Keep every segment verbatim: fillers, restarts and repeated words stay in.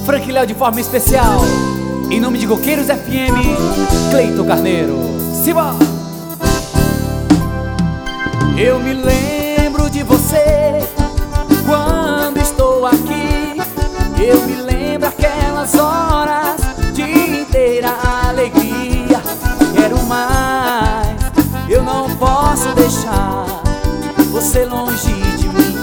Frank Léo de forma especial. Em nome de Coqueiros F M, Cleiton Carneiro. Simbora! Eu me lembro de você quando estou aqui. Eu me lembro aquelas horas de inteira alegria. Quero mais, eu não posso deixar você longe de mim.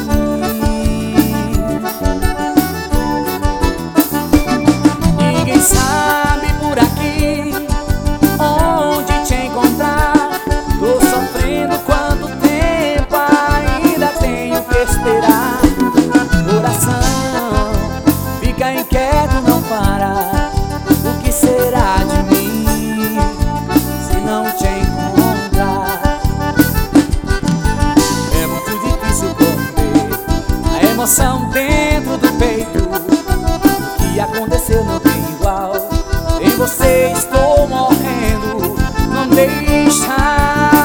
Ninguém sabe por aqui onde te encontrar. Tô sofrendo quanto tempo ainda tenho que esperar. Coração fica inquieto, não para. O que será de mim se não te encontrar? É muito difícil conter a emoção dentro do peito. O que aconteceu não tem igual. Em você estou morrendo. Não deixa.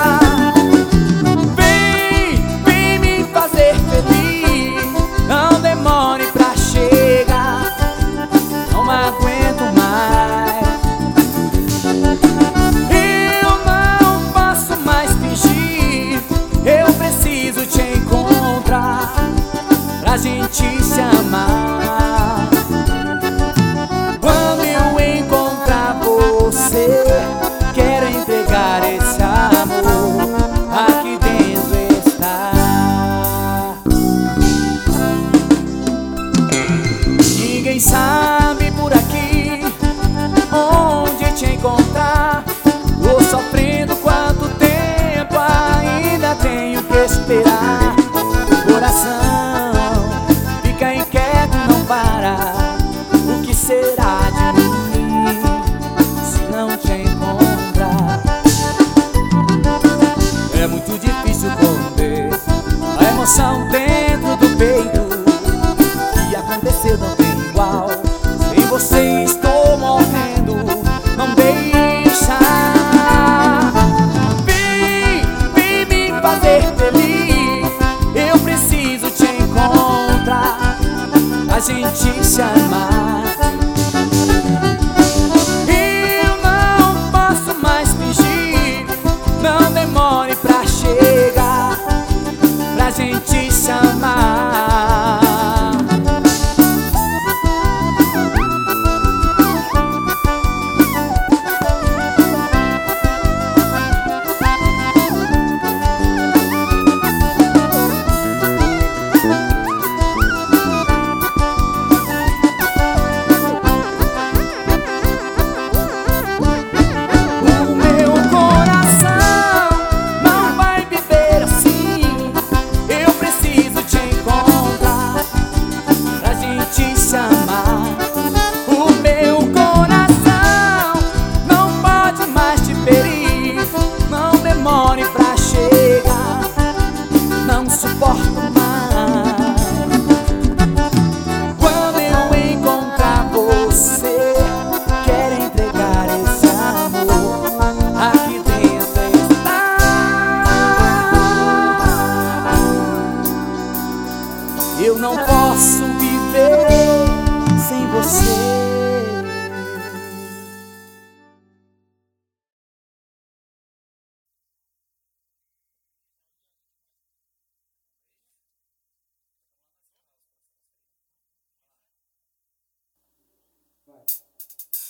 Vem, vem me fazer feliz. Não demore pra chegar. Não aguento mais. Eu não posso mais fingir. Eu preciso te encontrar pra gente se amar. Quando eu encontrar você, quero entregar esse amor. Aqui dentro está. Ninguém sabe por aqui onde te encontrar. Tô sofrendo quanto tempo ainda tenho que esperar. Coração fica inquieto, não para. O que será de mim se não te encontrar? É muito difícil conter a emoção dentro do peito. O que aconteceu não tem igual. Sem você estou morrendo. Não deixa. Vem, vem me fazer feliz. Eu preciso te encontrar, a gente se amar.